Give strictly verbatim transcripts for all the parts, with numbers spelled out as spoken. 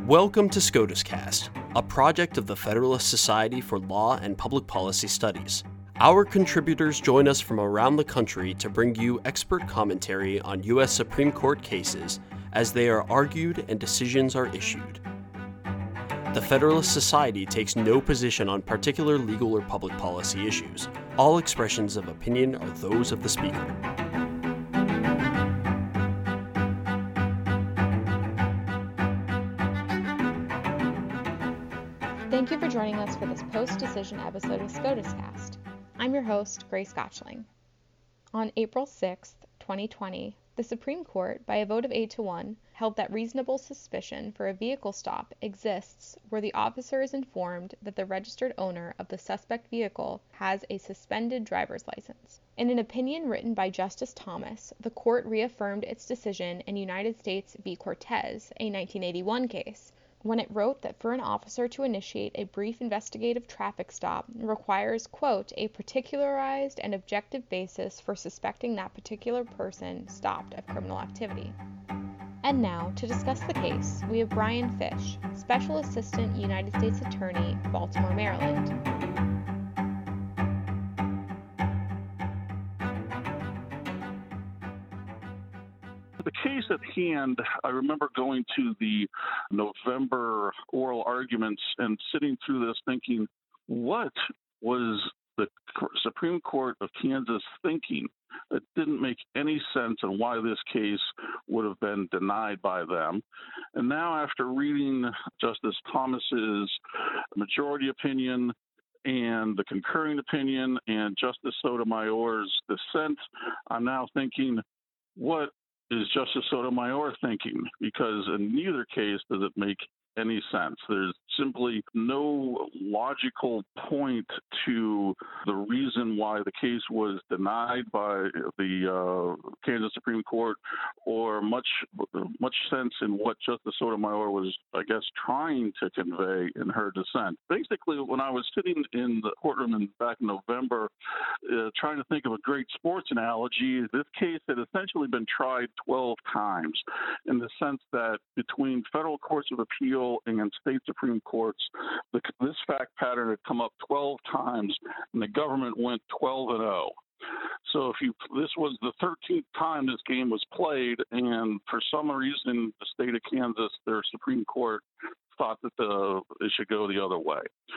Welcome to SCOTUScast, a project of the Federalist Society for Law and Public Policy Studies. Our contributors join us from around the country to bring you expert commentary on U S Supreme Court cases as they are argued and decisions are issued. The Federalist Society takes no position on particular legal or public policy issues. All expressions of opinion are those of the speaker. Thank you for joining us for this post-decision episode of SCOTUScast. I'm your host, Grace Gotchling. On April sixth, twenty twenty, the Supreme Court, by a vote of eight to one, held that reasonable suspicion for a vehicle stop exists where the officer is informed that the registered owner of the suspect vehicle has a suspended driver's license. In an opinion written by Justice Thomas, the court reaffirmed its decision in United States v. Cortez, a nineteen eighty-one case, when it wrote that for an officer to initiate a brief investigative traffic stop requires, quote, a particularized and objective basis for suspecting that particular person stopped of criminal activity. And now, to discuss the case, we have Brian Fish, Special Assistant United States Attorney, Baltimore, Maryland. The case at hand, I remember going to the November oral arguments and sitting through this thinking, what was the Supreme Court of Kansas thinking? It didn't make any sense on why this case would have been denied by them. And now after reading Justice Thomas's majority opinion and the concurring opinion and Justice Sotomayor's dissent, I'm now thinking, what is Justice Sotomayor thinking? Because in neither case does it make any sense. There's simply no logical point to the reason why the case was denied by the uh, Kansas Supreme Court, or much much sense in what Justice Sotomayor was, I guess, trying to convey in her dissent. Basically, when I was sitting in the courtroom in, back in November, uh, trying to think of a great sports analogy, this case had essentially been tried twelve times, in the sense that between federal courts of appeal and state Supreme Courts, the, this fact pattern had come up twelve times, and the government went twelve and oh. So if you, this was the thirteenth time this game was played, and for some reason, the state of Kansas, their Supreme Court, thought that the, it should go the other way.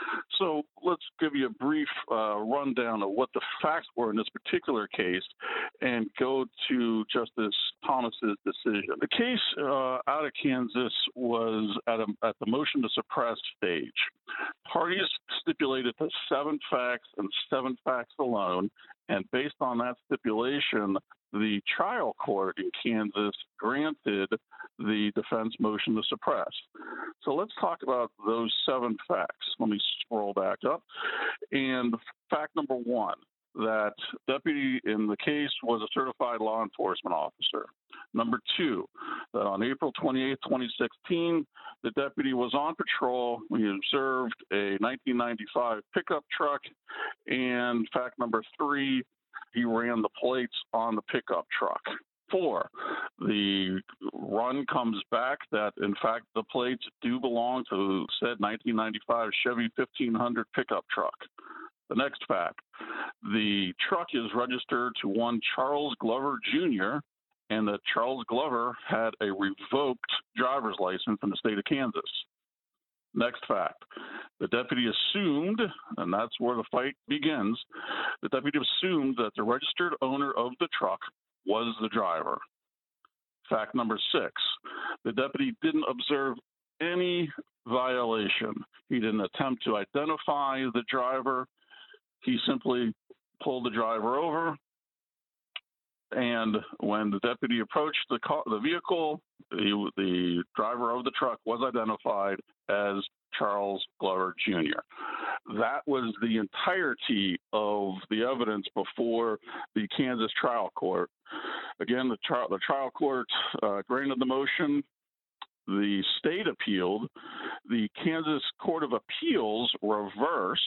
So let's give you a brief uh, rundown of what the facts were in this particular case and go to Justice Thomas's decision. The case uh, out of Kansas was at, a, at the motion to suppress stage. Parties stipulated to seven facts and seven facts alone, and based on that stipulation, the trial court in Kansas granted the defense motion to suppress. So let's talk about those seven facts. Let me scroll back up. And fact number one, that deputy in the case was a certified law enforcement officer. Number two, that on April twenty-eighth, twenty sixteen, the deputy was on patrol when he observed a nineteen ninety-five pickup truck. And fact number three, he ran the plates on the pickup truck. Four, the run comes back that, in fact, the plates do belong to said nineteen ninety-five Chevy fifteen hundred pickup truck. The next fact, the truck is registered to one Charles Glover Junior, and that Charles Glover had a revoked driver's license in the state of Kansas. Next fact, the deputy assumed, and that's where the fight begins, the deputy assumed that the registered owner of the truck was the driver. Fact number six, the deputy didn't observe any violation. He didn't attempt to identify the driver. He simply pulled the driver over, and when the deputy approached the car, the vehicle, the, the driver of the truck was identified as Charles Glover Junior That was the entirety of the evidence before the Kansas trial court. Again, the, tri- the trial court uh, granted the motion. The state appealed. The Kansas Court of Appeals reversed.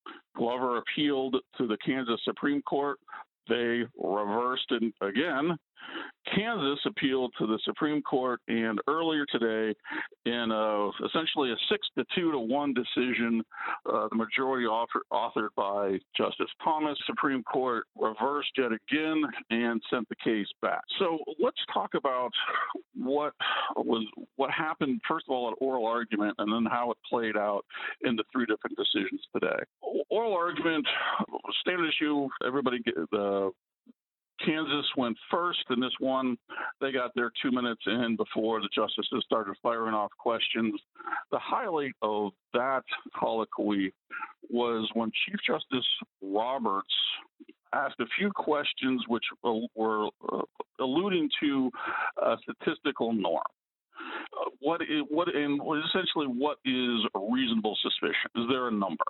Glover appealed to the Kansas Supreme Court. They reversed it again, Kansas appealed to the Supreme Court, and earlier today, in a, essentially a six to two to one decision, uh, the majority author, authored by Justice Thomas, Supreme Court reversed yet again and sent the case back. So let's talk about what was what happened first of all at oral argument, and then how it played out in the three different decisions today. Oral argument, standard issue. Everybody, the Kansas went first in this one. They got their two minutes in before the justices started firing off questions. The highlight of that colloquy was when Chief Justice Roberts asked a few questions which were alluding to a statistical norm. Uh, what is, what and essentially what is a reasonable suspicion? Is there a number?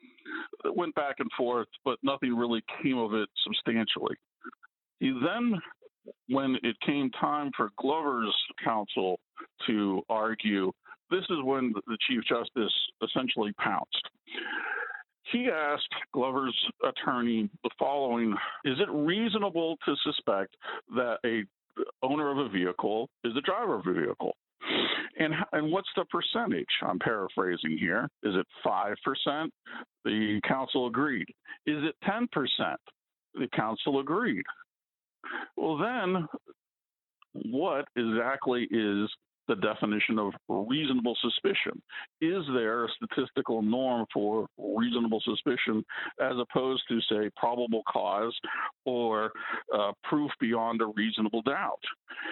It went back and forth, but nothing really came of it substantially. He then, when it came time for Glover's counsel to argue, this is when the Chief Justice essentially pounced. He asked Glover's attorney the following: is it reasonable to suspect that a owner of a vehicle is the driver of a vehicle? And, and what's the percentage? I'm paraphrasing here. Is it five percent? The counsel agreed. Is it ten percent? The counsel agreed. Well, then, what exactly is the definition of reasonable suspicion? Is there a statistical norm for reasonable suspicion as opposed to, say, probable cause or uh, proof beyond a reasonable doubt?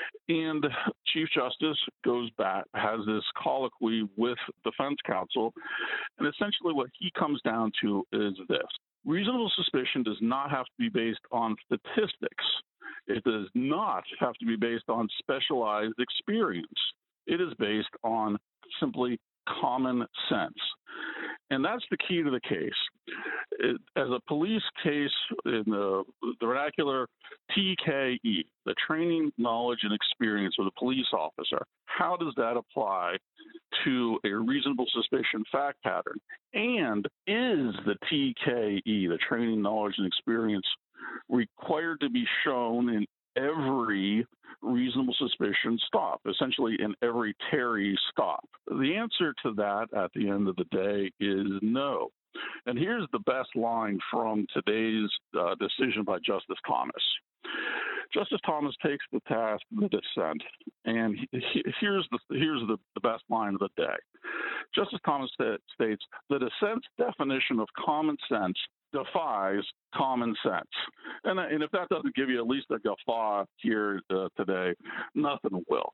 And Chief Justice goes back, has this colloquy with defense counsel, and essentially what he comes down to is this. Reasonable suspicion does not have to be based on statistics. It does not have to be based on specialized experience. It is based on simply common sense. And that's the key to the case. It, as a police case in the, the vernacular, T K E, the training, knowledge, and experience of the police officer, how does that apply to a reasonable suspicion fact pattern? And is the T K E, the training, knowledge, and experience, required to be shown in every reasonable suspicion stop, essentially in every Terry stop? The answer to that at the end of the day is no. And here's the best line from today's uh, decision by Justice Thomas. Justice Thomas takes the task of the dissent, and he, he, here's the here's the, the best line of the day. Justice Thomas st- states, the dissent's definition of common sense defies common sense. And, and if that doesn't give you at least a guffaw here uh, today, nothing will.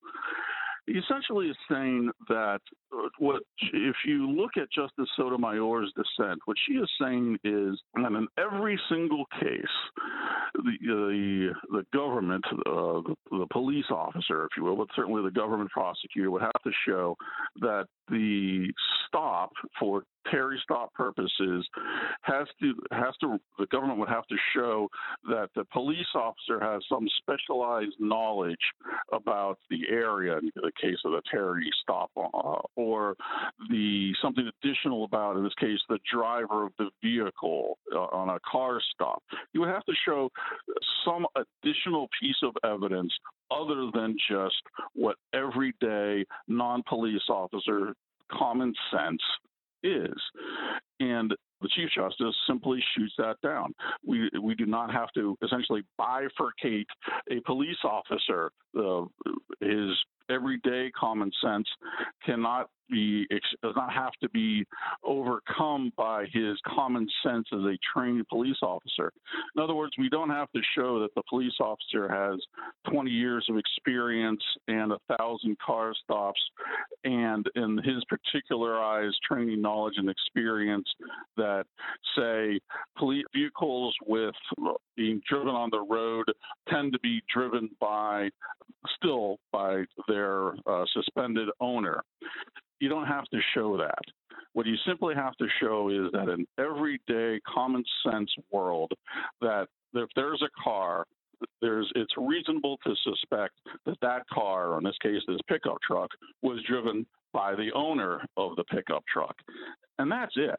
He essentially is saying that uh, what if you look at Justice Sotomayor's dissent, what she is saying is that in every single case, the the, the government, uh, the, the police officer, if you will, but certainly the government prosecutor would have to show that the stop for Terry stop purposes has to has to the government would have to show that the police officer has some specialized knowledge about the area in the case of the Terry stop, uh, or the something additional about, in this case, the driver of the vehicle uh, on a car stop. You would have to show some additional piece of evidence other than just what everyday non-police officer common sense is. And the Chief Justice simply shoots that down. We we do not have to essentially bifurcate a police officer. Uh, his everyday common sense cannot be does not have to be overcome by his common sense as a trained police officer. In other words, we don't have to show that the police officer has twenty years of experience and a thousand car stops, and in his particularized training, knowledge, and experience that, say, police vehicles with being driven on the road tend to be driven by still by their uh, suspended owner. You don't have to show that. What you simply have to show is that in everyday common sense world, that if there's a car, there's it's reasonable to suspect that that car, or in this case, this pickup truck, was driven by the owner of the pickup truck, and that's it.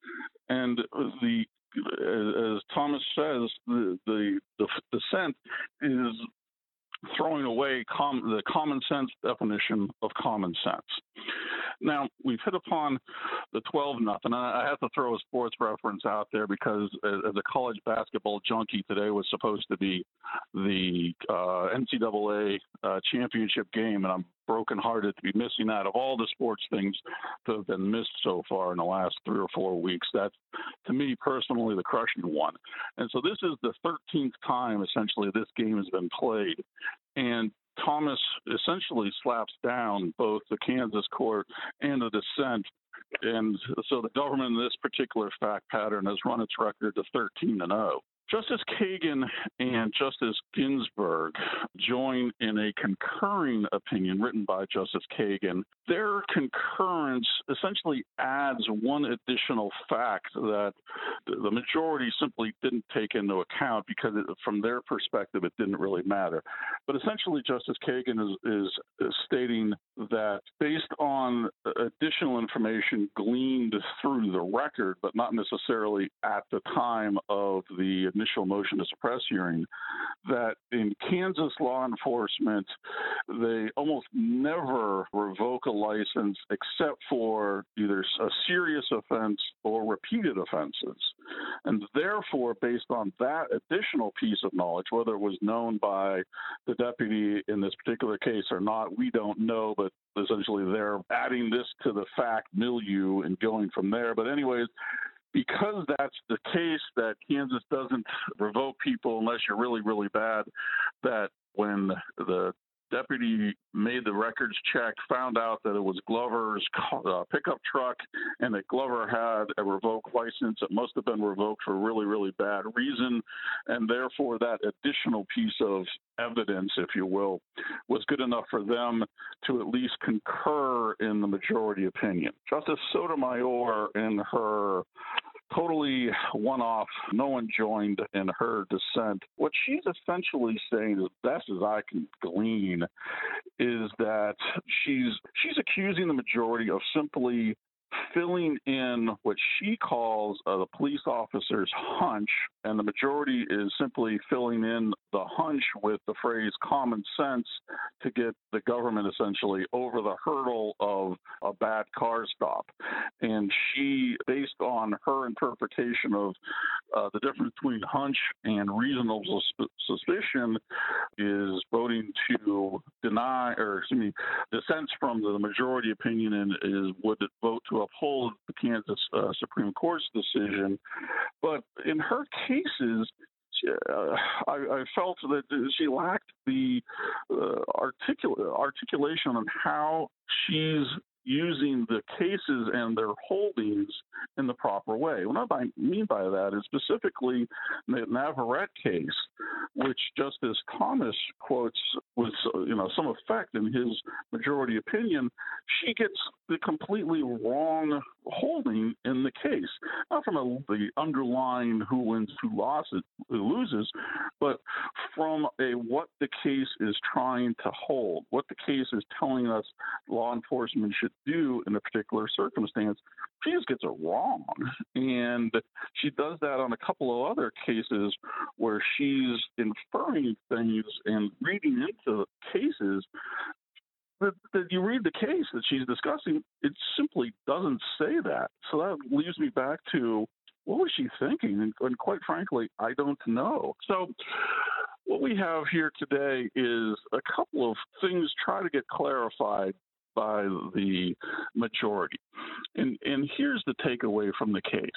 And the as Thomas says, the the, the dissent is throwing away com- the common sense definition of common sense. Now, we've hit upon the twelve nothing. I have to throw a sports reference out there because as a college basketball junkie, today was supposed to be the uh, N C double A uh, championship game, and I'm brokenhearted to be missing out of all the sports things that have been missed so far in the last three or four weeks. That's, to me personally, the crushing one. And so this is the thirteenth time, essentially, this game has been played. And Thomas essentially slaps down both the Kansas court and the dissent. And so the government in this particular fact pattern has run its record to thirteen and oh. Justice Kagan and Justice Ginsburg join in a concurring opinion written by Justice Kagan. Their concurrence essentially adds one additional fact that the majority simply didn't take into account because it, from their perspective, it didn't really matter. But essentially, Justice Kagan is, is, is stating that based on additional information gleaned through the record, but not necessarily at the time of the initial motion to suppress hearing, that in Kansas law enforcement, they almost never revoke a license except for either a serious offense or repeated offenses. And therefore, based on that additional piece of knowledge, whether it was known by the deputy in this particular case or not, we don't know, but essentially they're adding this to the fact milieu and going from there. But anyways, because that's the case, that Kansas doesn't revoke people unless you're really, really bad, that when the deputy made the records check, found out that it was Glover's uh, pickup truck and that Glover had a revoked license, it must have been revoked for a really, really bad reason. And therefore, that additional piece of evidence, if you will, was good enough for them to at least concur in the majority opinion. Justice Sotomayor, in her totally one-off, no one joined in her dissent. What she's essentially saying, as best as I can glean, is that she's she's accusing the majority of simply filling in what she calls uh, the police officer's hunch, and the majority is simply filling in the hunch with the phrase common sense to get the government essentially over the hurdle of a bad car stop. And she, based on her interpretation of uh, the difference between hunch and reasonable sus- suspicion, is voting to deny, or excuse me, dissents from the majority opinion, and is would vote to uphold the Kansas uh, Supreme Court's decision. But in her cases, Uh, I, I felt that she lacked the uh, articul- articulation on how she's using the cases and their holdings in the proper way. What I mean by that is specifically the Navarrete case, which Justice Thomas quotes with you know some effect in his majority opinion. She gets the completely wrong holding in the case, not from a, the underlying who wins, who loses, who loses, but from a what the case is trying to hold, what the case is telling us law enforcement should do in a particular circumstance. She just gets it wrong. And she does that on a couple of other cases where she's inferring things and reading into cases that, that you read the case that she's discussing, it simply doesn't say that. So that leaves me back to, what was she thinking? And, and quite frankly, I don't know. So what we have here today is a couple of things try to get clarified by the majority. And and here's the takeaway from the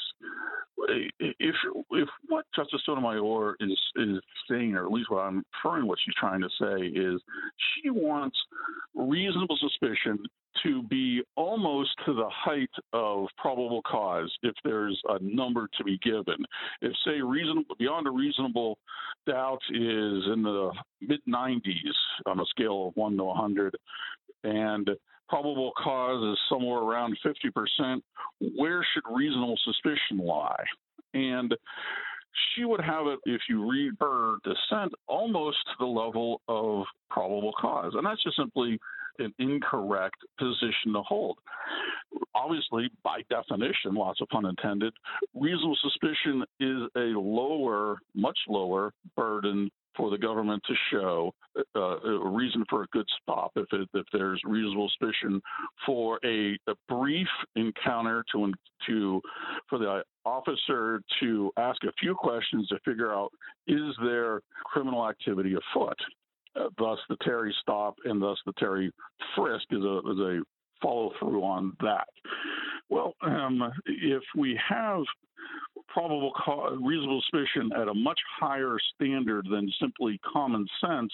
case. If if what Justice Sotomayor is is saying, or at least what I'm inferring what she's trying to say, is she wants reasonable suspicion to be almost to the height of probable cause if there's a number to be given. If, say, reasonable beyond a reasonable doubt is in the mid nineties on a scale of one to one hundred, and probable cause is somewhere around fifty percent, where should reasonable suspicion lie? And she would have it, if you read her dissent, almost to the level of probable cause. And that's just simply an incorrect position to hold. Obviously, by definition, lots of pun intended, reasonable suspicion is a lower, much lower burden for the government to show uh, a reason for a good stop, if it, if there's reasonable suspicion for a, a brief encounter to to for the officer to ask a few questions to figure out, is there criminal activity afoot? Uh, thus the Terry stop, and thus the Terry frisk is a, is a follow through on that. Well, um, if we have probable cause, reasonable suspicion at a much higher standard than simply common sense,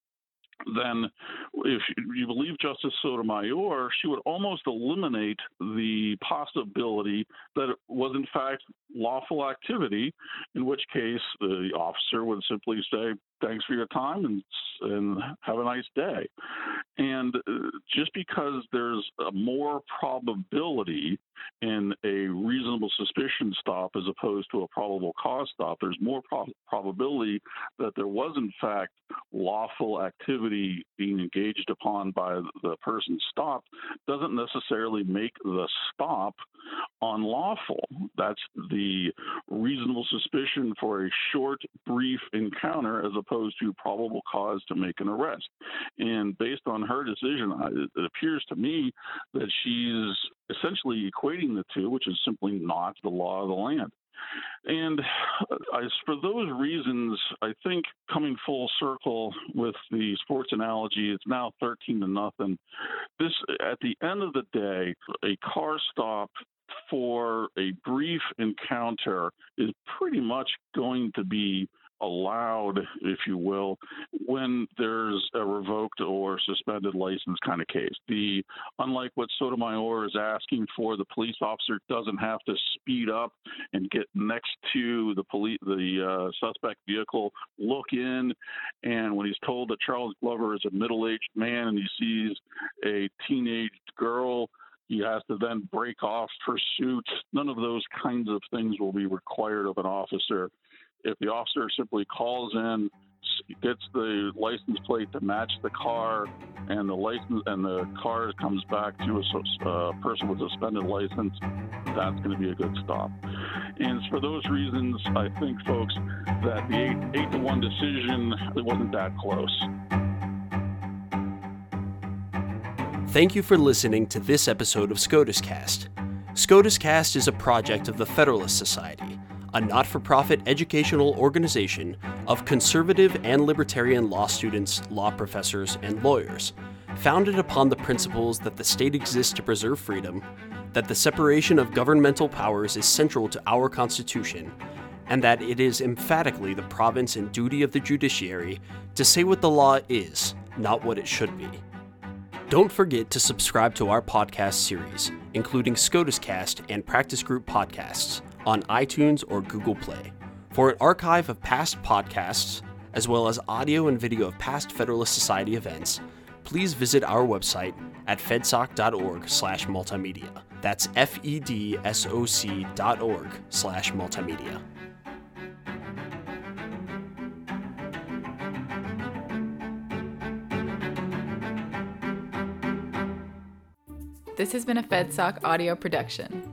then if you believe Justice Sotomayor, she would almost eliminate the possibility that it was in fact lawful activity, in which case the officer would simply say, thanks for your time and, and have a nice day. And just because there's a more probability in a reasonable suspicion stop as opposed to a probable cause stop, there's more pro- probability that there was in fact lawful activity being engaged upon by the person stopped, doesn't necessarily make the stop unlawful. That's the reasonable suspicion for a short, brief encounter as opposed to probable cause to make an arrest. And based on her decision, it appears to me that she's essentially equating the two, which is simply not the law of the land. And as for those reasons, I think coming full circle with the sports analogy, it's now thirteen to nothing. This, at the end of the day, a car stop for a brief encounter is pretty much going to be allowed, if you will, when there's a revoked or suspended license kind of case. The unlike what Sotomayor is asking for, the police officer doesn't have to speed up and get next to the police, the uh, suspect vehicle, look in, and when he's told that Charles Glover is a middle-aged man and he sees a teenage girl, he has to then break off pursuit. None of those kinds of things will be required of an officer. If the officer simply calls in, gets the license plate to match the car, and the license and the car comes back to a uh, person with a suspended license, that's going to be a good stop. And for those reasons, I think, folks, that the eight, eight to one decision, it wasn't that close. Thank you for listening to this episode of SCOTUS Cast. SCOTUS Cast is a project of the Federalist Society, a not-for-profit educational organization of conservative and libertarian law students, law professors, and lawyers, founded upon the principles that the state exists to preserve freedom, that the separation of governmental powers is central to our Constitution, and that it is emphatically the province and duty of the judiciary to say what the law is, not what it should be. Don't forget to subscribe to our podcast series, including SCOTUS Cast and Practice Group podcasts, on iTunes or Google Play. For an archive of past podcasts, as well as audio and video of past Federalist Society events, please visit our website at fedsoc.org slash multimedia. That's F-E-D-S-O-C dot org slash multimedia. This has been a FedSoc audio production.